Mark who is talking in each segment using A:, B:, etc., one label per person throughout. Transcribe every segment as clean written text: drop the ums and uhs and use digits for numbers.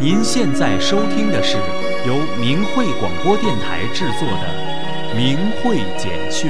A: 您现在收听的是由明慧广播电台制作的明慧简讯。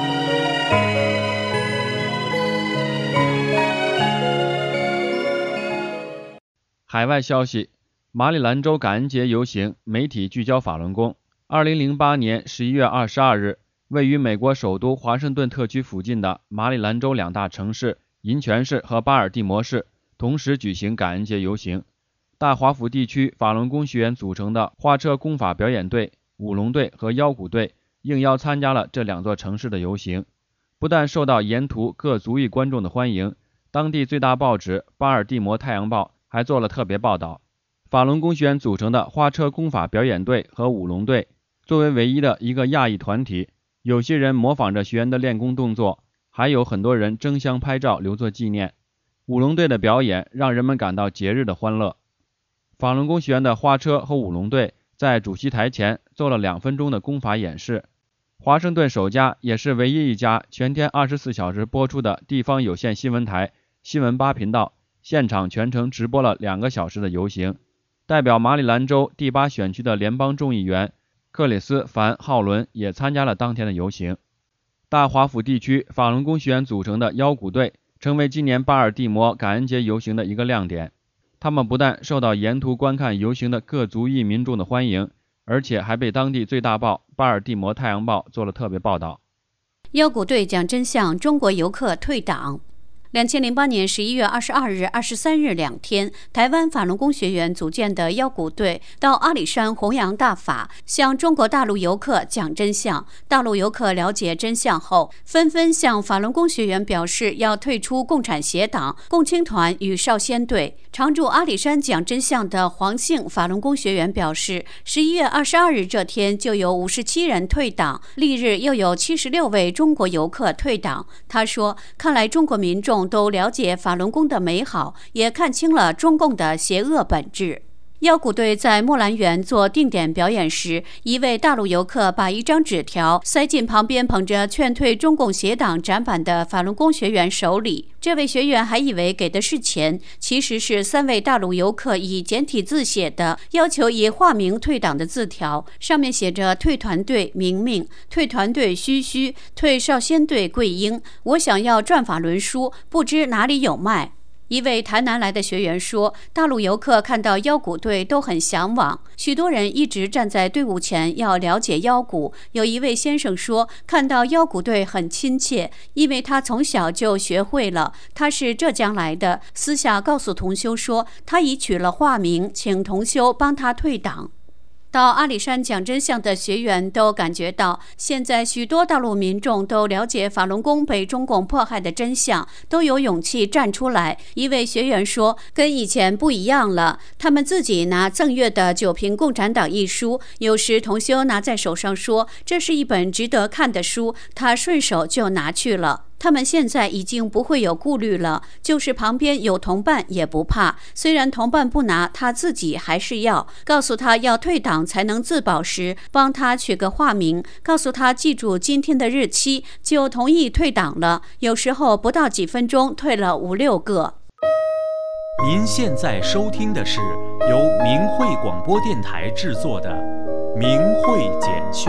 B: 海外消息，马里兰州感恩节游行，媒体聚焦法轮功。2008年11月22日，位于美国首都华盛顿特区附近的马里兰州两大城市银泉市和巴尔的摩市同时举行感恩节游行。大华府地区法轮功学员组成的花车功法表演队、舞龙队和腰鼓队应邀参加了这两座城市的游行，不但受到沿途各族裔观众的欢迎，当地最大报纸《巴尔的摩太阳报》还做了特别报道。法轮功学员组成的花车功法表演队和舞龙队作为唯一的一个亚裔团体，有些人模仿着学员的练功动作，还有很多人争相拍照留作纪念。舞龙队的表演让人们感到节日的欢乐。法轮功学员的花车和舞龙队在主席台前做了2分钟的功法演示。华盛顿首家也是唯一一家全天24小时播出的地方有线新闻台新闻8频道，现场全程直播了2个小时的游行。代表马里兰州第8选区的联邦众议员克里斯·凡·浩伦也参加了当天的游行。大华府地区法轮功学员组成的腰鼓队成为今年巴尔的摩感恩节游行的一个亮点。他们不但受到沿途观看游行的各族裔民众的欢迎，而且还被当地最大报《巴尔的摩太阳报》做了特别报道。
C: 腰鼓队讲真相，中国游客退党。2008年11月22日、23日2天，台湾法轮功学员组建的腰鼓队到阿里山弘扬大法，向中国大陆游客讲真相。大陆游客了解真相后，纷纷向法轮功学员表示要退出共产协党、共青团与少先队。常驻阿里山讲真相的黄姓法轮功学员表示，11月22日这天就有57人退党，翌日又有76位中国游客退党。他说，看来中国民众都了解法轮功的美好，也看清了中共的邪恶本质。腰鼓队在木兰园做定点表演时，一位大陆游客把一张纸条塞进旁边捧着劝退中共邪党展板的法轮功学员手里。这位学员还以为给的是钱，其实是3位大陆游客以简体字写的要求以化名退党的字条，上面写着退团队明明，退团队嘘嘘，退少先队桂英，我想要转法轮书，不知哪里有卖。一位台南来的学员说，大陆游客看到腰鼓队都很向往，许多人一直站在队伍前要了解腰鼓。有一位先生说，看到腰鼓队很亲切，因为他从小就学会了。他是浙江来的，私下告诉同修说，他已取了化名，请同修帮他退党。到阿里山讲真相的学员都感觉到，现在许多大陆民众都了解法轮功被中共迫害的真相，都有勇气站出来。一位学员说，跟以前不一样了，他们自己拿赠阅的《九评共产党》一书，有时同修拿在手上说，这是一本值得看的书，他顺手就拿去了。他们现在已经不会有顾虑了，就是旁边有同伴也不怕，虽然同伴不拿，他自己还是要。告诉他要退党才能自保时，帮他取个化名，告诉他记住今天的日期，就同意退党了。有时候不到几分钟退了5、6个。
A: 您现在收听的是由明慧广播电台制作的明慧简讯。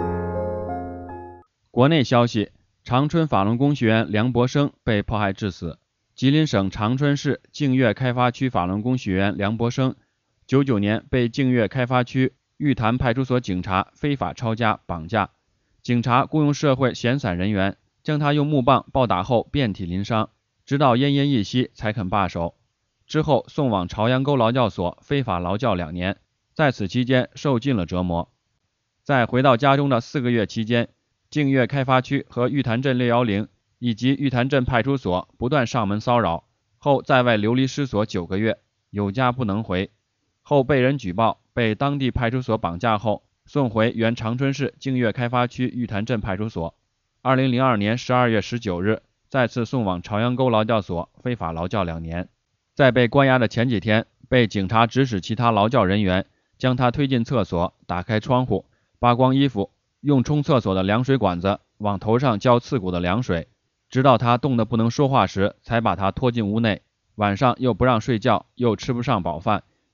B: 国内消息，长春法轮功学员梁博生被迫害致死。吉林省长春市净月开发区法轮功学员梁博生，99年被净月开发区玉潭派出所警察非法抄家绑架，警察雇用社会闲散人员将他用木棒暴打后遍体鳞伤，直到奄奄一息才肯罢手。之后送往朝阳沟劳教所非法劳教2年，在此期间受尽了折磨。在回到家中的4个月期间，净月开发区和玉潭镇610以及玉潭镇派出所不断上门骚扰，后在外流离失所9个月，有家不能回，后被人举报，被当地派出所绑架后送回原长春市净月开发区玉潭镇派出所。2002年12月19日再次送往朝阳沟劳教所非法劳教2年。在被关押的前几天，被警察指使其他劳教人员将他推进厕所，打开窗户，扒光衣服，用冲厕所的凉水管子往头上浇刺骨的凉水，直到他冻得不能说话时才把他拖进屋内。晚上又不让睡觉，又吃不上饱饭，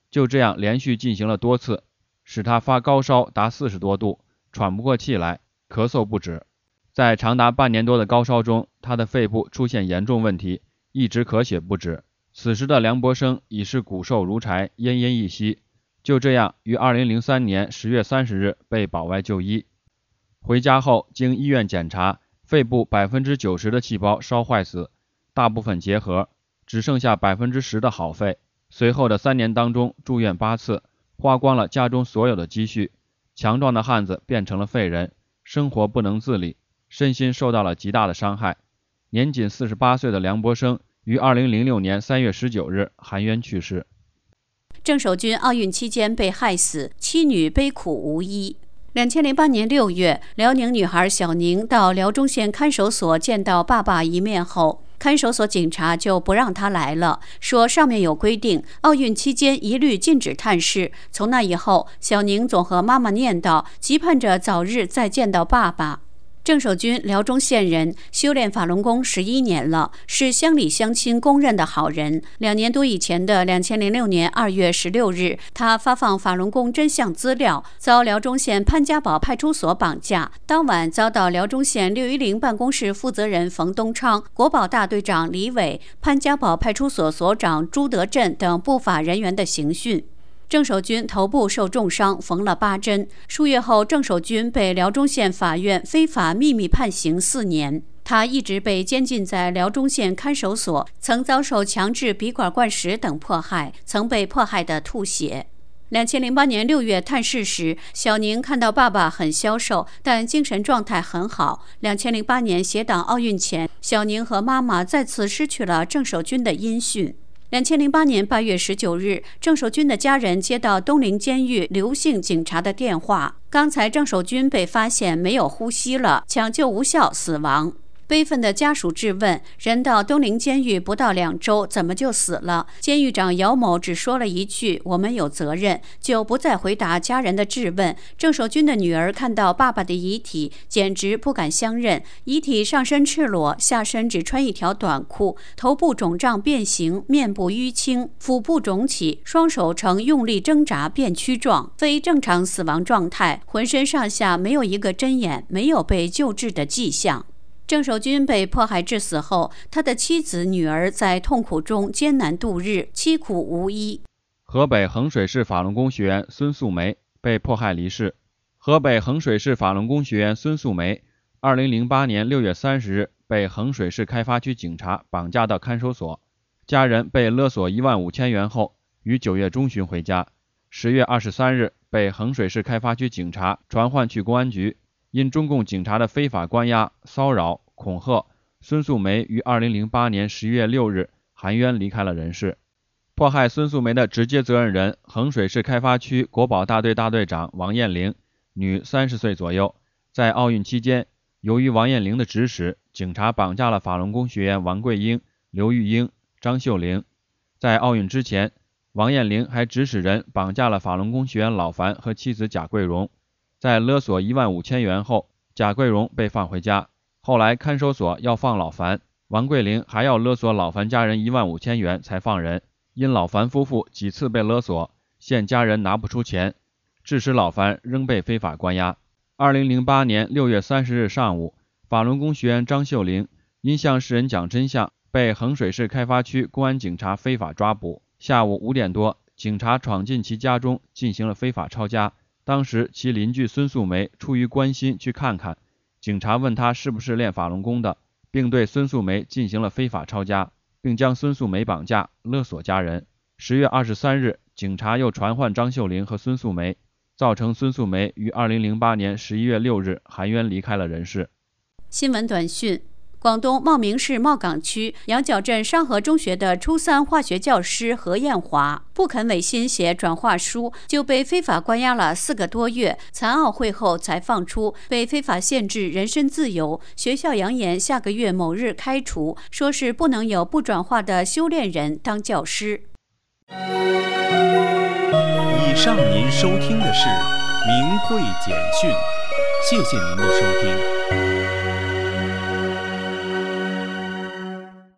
B: 就这样连续进行了多次，使他发高烧达40多度，喘不过气来，咳嗽不止。在长达半年多的高烧中，他的肺部出现严重问题，一直咳血不止。此时的梁博生已是骨瘦如柴，奄奄一息。就这样，于2003年10月30日被保外就医。回家后，经医院检查，肺部90%的细胞烧坏死，大部分结核，只剩下10%的好肺。随后的3年当中，住院8次，花光了家中所有的积蓄。强壮的汉子变成了废人，生活不能自理，身心受到了极大的伤害。年仅48岁的梁博生于2006年3月19日含冤去世。
C: 郑守军奥运期间被害死，妻女悲苦无依。2008年6月，辽宁女孩小宁到辽中县看守所见到爸爸一面后，看守所警察就不让她来了，说上面有规定，奥运期间一律禁止探视。从那以后，小宁总和妈妈念叨，急盼着早日再见到爸爸。郑守军，辽中县人，修炼法轮功11年了，是乡里乡亲公认的好人。2年多以前的2006年2月16日，他发放法轮功真相资料，遭辽中县潘家堡派出所绑架，当晚遭到辽中县610办公室负责人冯东昌、国保大队长李伟、潘家堡派出所所长朱德振等不法人员的刑讯。郑守军头部受重伤，缝了8针。数月后，郑守军被辽中县法院非法秘密判刑4年。他一直被监禁在辽中县看守所，曾遭受强制鼻管灌食等迫害，曾被迫害得吐血。2008年6月探视时，小宁看到爸爸很消瘦，但精神状态很好。2008年协党奥运前，小宁和妈妈再次失去了郑守军的音讯。2008年8月19日，郑守军的家人接到东陵监狱刘姓警察的电话，刚才郑守军被发现没有呼吸了，抢救无效死亡。悲愤的家属质问：人到东陵监狱不到2周，怎么就死了？监狱长姚某只说了一句：“我们有责任”，就不再回答家人的质问。郑守军的女儿看到爸爸的遗体，简直不敢相认。遗体上身赤裸，下身只穿一条短裤，头部肿胀变形，面部淤青，腹部肿起，双手呈用力挣扎变曲状，非正常死亡状态，浑身上下没有一个针眼，没有被救治的迹象。郑守军被迫害致死后，他的妻子、女儿在痛苦中艰难度日，凄苦无依。
B: 河北衡水市法轮功学员孙素梅被迫害离世。河北衡水市法轮功学员孙素梅2008年6月30日被衡水市开发区警察绑架到看守所，家人被勒索15000元后，于9月中旬回家。10月23日被衡水市开发区警察传唤去公安局。因中共警察的非法关押、骚扰、恐吓，孙素梅于2008年11月6日含冤离开了人世。迫害孙素梅的直接责任人，衡水市开发区国保大队大队长王艳玲，女，30岁左右。在奥运期间，由于王艳玲的指使，警察绑架了法轮功学员王桂英、刘玉英、张秀玲。在奥运之前，王艳玲还指使人绑架了法轮功学员老樊和妻子贾桂荣。在勒索15000元后，贾桂荣被放回家。后来看守所要放老樊，王桂玲还要勒索老樊家人15000元才放人。因老樊夫妇几次被勒索，现家人拿不出钱，致使老樊仍被非法关押。2008年6月30日上午，法轮功学员张秀玲因向世人讲真相，被衡水市开发区公安警察非法抓捕。下午5点多，警察闯进其家中进行了非法抄家。当时其邻居孙素梅出于关心去看看，警察问他是不是练法轮功的，并对孙素梅进行了非法抄家，并将孙素梅绑架勒索家人。10月23日，警察又传唤张秀玲和孙素梅，造成孙素梅于2008年11月6日含冤离开了人世。
C: 新闻短讯：广东茂名市茂岗区羊角镇商河中学的初3化学教师何艳华不肯违心写转化书，就被非法关押了4个多月，残奥会后才放出，被非法限制人身自由。学校扬言下个月某日开除，说是不能有不转化的修炼人当教师。
A: 以上您收听的是明慧简讯，谢谢您的收听。